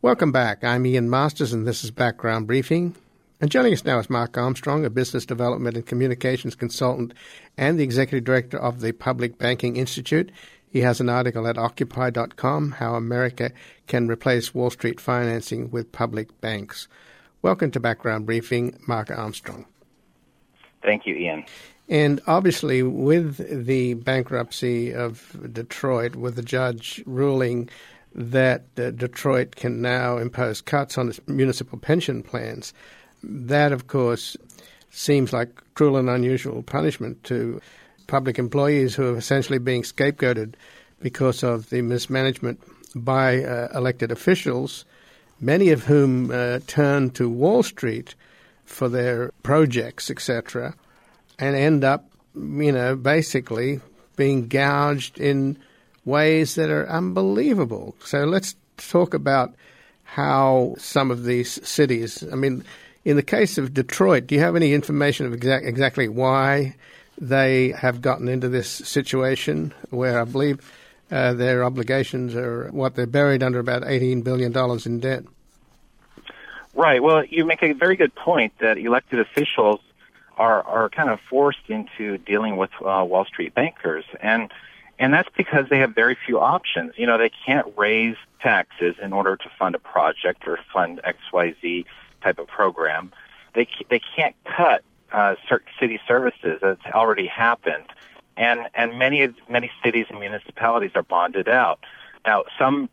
Welcome back. I'm Ian Masters, and this is Background Briefing. And joining us now is Mark Armstrong, a business development and communications consultant and the executive director of the Public Banking Institute. He has an article at Occupy.com, How America Can Replace Wall Street Financing with Public Banks. Welcome to Background Briefing, Mark Armstrong. Thank you, Ian. And obviously, with the bankruptcy of Detroit, with the judge ruling that Detroit can now impose cuts on its municipal pension plans, that, of course, seems like cruel and unusual punishment to public employees who are essentially being scapegoated because of the mismanagement by elected officials, many of whom turn to Wall Street for their projects, etc., and end up, basically being gouged in ways that are unbelievable. So let's talk about how some of these cities, in the case of Detroit, do you have any information of exactly why they have gotten into this situation where I believe their obligations are they're buried under about $18 billion in debt? Right. Well, you make a very good point that elected officials are kind of forced into dealing with Wall Street bankers. And that's because they have very few options. They can't raise taxes in order to fund a project or fund XYZ type of program. They can't cut certain city services. That's already happened. And many cities and municipalities are bonded out. Now, some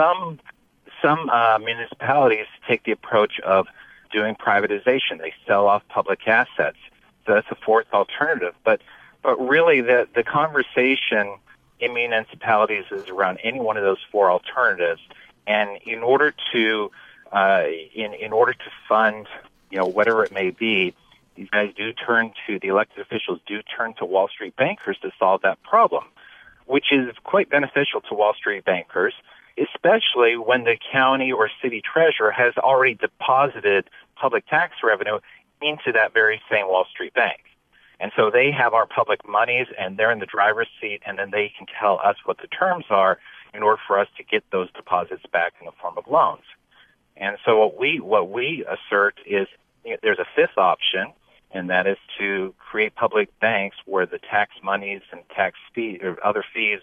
municipalities take the approach of doing privatization. They sell off public assets. So that's a fourth alternative. But really, the conversation in municipalities is around any one of those four alternatives. And in order to fund, whatever it may be, these guys the elected officials do turn to Wall Street bankers to solve that problem, which is quite beneficial to Wall Street bankers, especially when the county or city treasurer has already deposited public tax revenue into that very same Wall Street bank. And so they have our public monies, and they're in the driver's seat, and then they can tell us what the terms are in order for us to get those deposits back in the form of loans. And so what we assert is there's a fifth option, and that is to create public banks where the tax monies and tax fee or other fees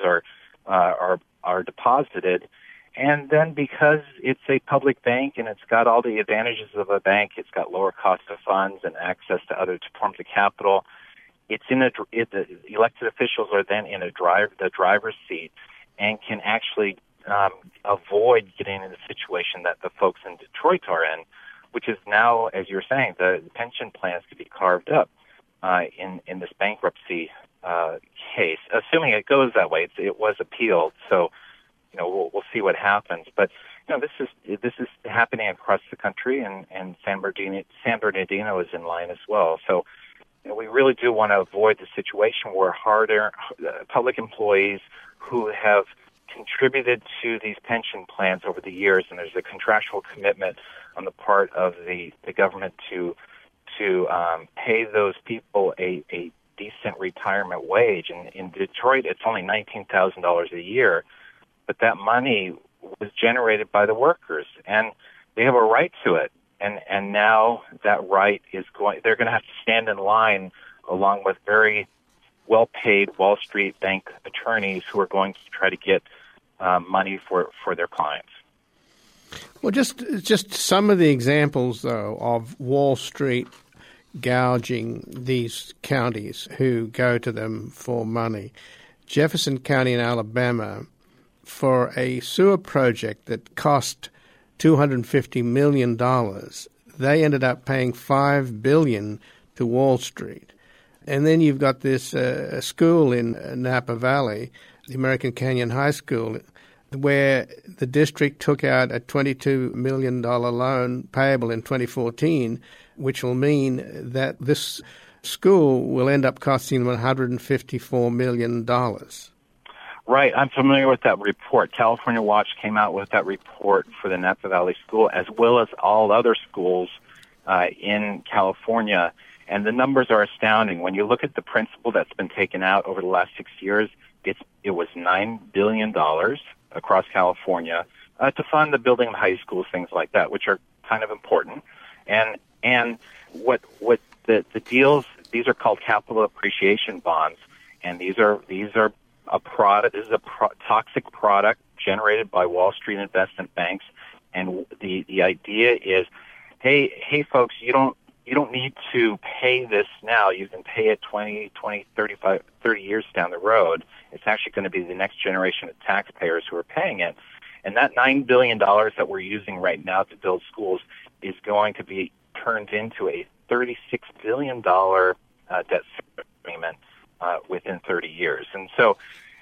are deposited. And then because it's a public bank and it's got all the advantages of a bank, it's got lower cost of funds and access to other forms of capital. The elected officials are then in the driver's seat and can actually avoid getting in the situation that the folks in Detroit are in, which is now, as you're saying, the pension plans could be carved up in this bankruptcy case, assuming it goes that way. It was appealed, so we'll see what happens. But this is happening across the country, and San Bernardino is in line as well. So we really do want to avoid the situation where public employees who have contributed to these pension plans over the years, and there's a contractual commitment on the part of the government to pay those people a decent retirement wage. And in Detroit, it's only $19,000 a year, but that money was generated by the workers, and they have a right to it. And now that right they're going to have to stand in line along with very well-paid Wall Street bank attorneys who are going to try to get money for their clients. Well, just some of the examples, though, of Wall Street gouging these counties who go to them for money. Jefferson County in Alabama, for a sewer project that cost $250 million, they ended up paying $5 billion to Wall Street. And then you've got this school in Napa Valley, the American Canyon High School, where the district took out a $22 million loan payable in 2014, which will mean that this school will end up costing them $154 million. Right. I'm familiar with that report. California Watch came out with that report for the Napa Valley School, as well as all other schools in California. And the numbers are astounding. When you look at the principal that's been taken out over the last 6 years, it was $9 billion across California. to fund the building of high schools, things like that, which are kind of important. And what the deals, these are called capital appreciation bonds, and these are a product. This is a toxic product generated by Wall Street investment banks, and the idea is, hey folks, you don't need to pay this now. You can pay it 20, 35, 30 years down the road. It's actually going to be the next generation of taxpayers who are paying it. And that $9 billion that we're using right now to build schools is going to be turned into a $36 billion debt agreement within 30 years. And so,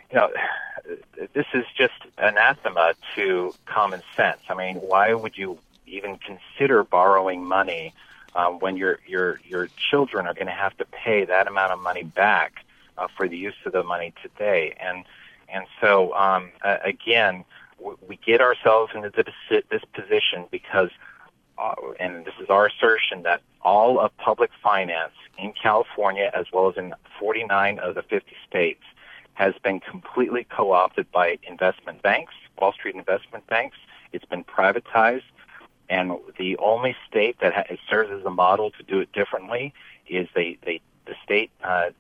this is just anathema to common sense. I mean, why would you even consider borrowing money when your children are going to have to pay that amount of money back for the use of the money today? And so again, we get ourselves into this position because, and this is our assertion, that all of public finance in California, as well as in 49 of the 50 states, has been completely co-opted by investment banks, Wall Street investment banks. It's been privatized. And the only state that serves as a model to do it differently is the state the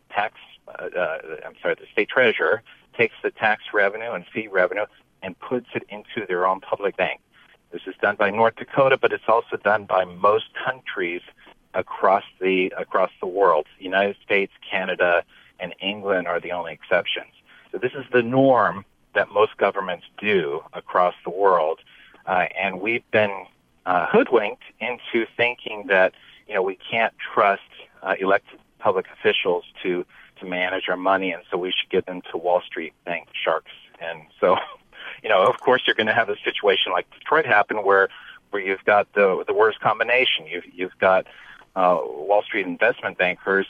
state treasurer takes the tax revenue and fee revenue and puts it into their own public bank. This is done by North Dakota, but it's also done by most countries across the world. The United States, Canada, and England are the only exceptions. So this is the norm that most governments do across the world, and we've been hoodwinked into thinking that we can't trust elected public officials to manage our money, and so we should give them to Wall Street bank sharks. And so, of course, you're going to have a situation like Detroit happened, where you've got the worst combination. You've got Wall Street investment bankers,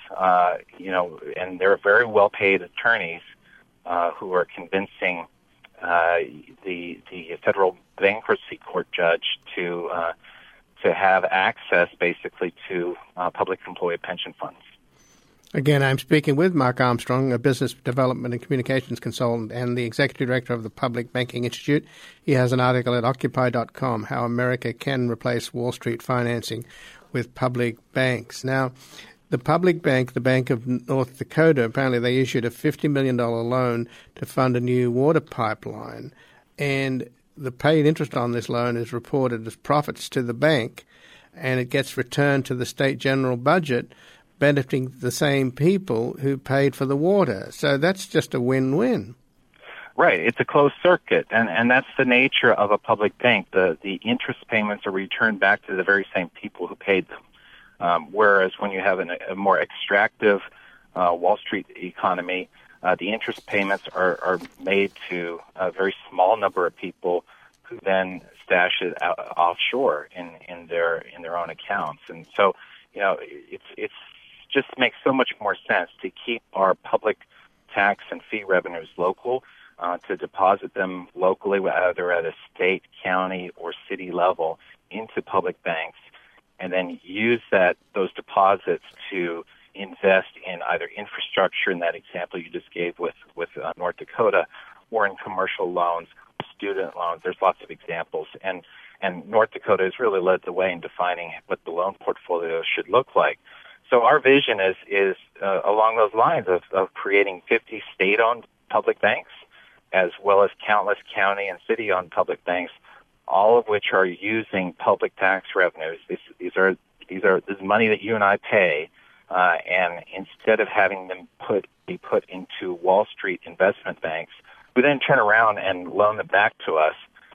and they're very well-paid attorneys who are convincing the federal bankruptcy court judge to have access, basically, to public employee pension funds. Again, I'm speaking with Mark Armstrong, a business development and communications consultant and the executive director of the Public Banking Institute. He has an article at Occupy.com, How America Can Replace Wall Street Financing with Public Banks. Now, the public bank, the Bank of North Dakota, apparently they issued a $50 million loan to fund a new water pipeline. And the paid interest on this loan is reported as profits to the bank, and it gets returned to the state general budget, benefiting the same people who paid for the water. So that's just a win-win. Right. It's a closed circuit, and that's the nature of a public bank. The interest payments are returned back to the very same people who paid them. Whereas when you have a more extractive Wall Street economy, the interest payments are made to a very small number of people who then stash it offshore in their own accounts. And so, it's just makes so much more sense to keep our public tax and fee revenues local, to deposit them locally, either at a state, county, or city level, into public banks, and then use those deposits to invest in either infrastructure, in that example you just gave with North Dakota, or in commercial loans, student loans. There's lots of examples, and North Dakota has really led the way in defining what the loan portfolio should look like. So our vision is along those lines of creating 50 state-owned public banks, as well as countless county and city-owned public banks, all of which are using public tax revenues. This is money that you and I pay, and instead of having them be put into Wall Street investment banks, we then turn around and loan them back to us,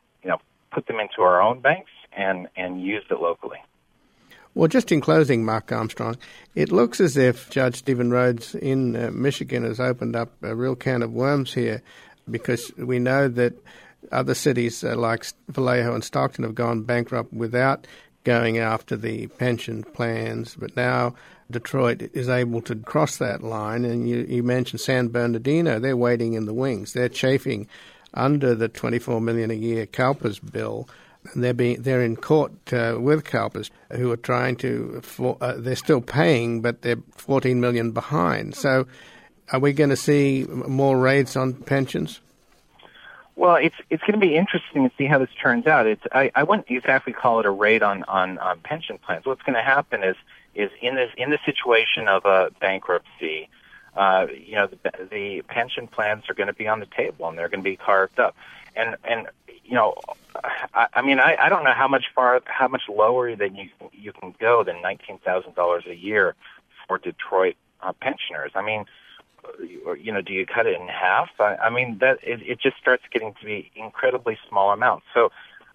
put them into our own banks and use it locally. Well, just in closing, Mark Armstrong, it looks as if Judge Stephen Rhodes in Michigan has opened up a real can of worms here, because we know that other cities like Vallejo and Stockton have gone bankrupt without going after the pension plans, but now Detroit is able to cross that line. And you mentioned San Bernardino, they're waiting in the wings. They're chafing under the $24 million a year CalPERS bill. They're in court with CalPERS, who are trying to. They're still paying, but they're $14 million behind. So, are we going to see more raids on pensions? Well, it's going to be interesting to see how this turns out. I wouldn't exactly call it a raid on pension plans. What's going to happen is in the situation of a bankruptcy, the pension plans are going to be on the table and they're going to be carved up. And I don't know how much lower than you can go than $19,000 a year for Detroit pensioners. I mean, do you cut it in half? I mean, that it just starts getting to be incredibly small amounts. So,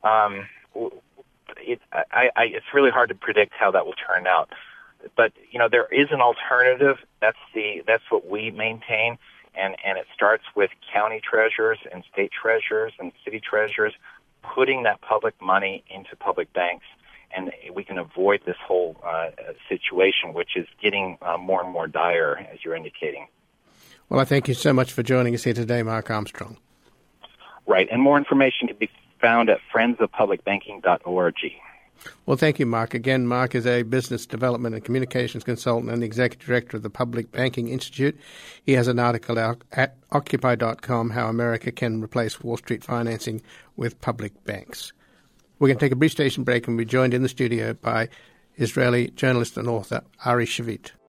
it's really hard to predict how that will turn out. But there is an alternative. That's what we maintain, and it starts with county treasurers and state treasurers and city treasurers putting that public money into public banks, and we can avoid this whole situation, which is getting more and more dire, as you're indicating. Well, I thank you so much for joining us here today, Mark Armstrong. Right, and more information can be found at friendsofpublicbanking.org. Well, thank you, Mark. Again, Mark is a business development and communications consultant and the executive director of the Public Banking Institute. He has an article out at Occupy.com, How America Can Replace Wall Street Financing with Public Banks. We're going to take a brief station break and be joined in the studio by Israeli journalist and author Ari Shavit.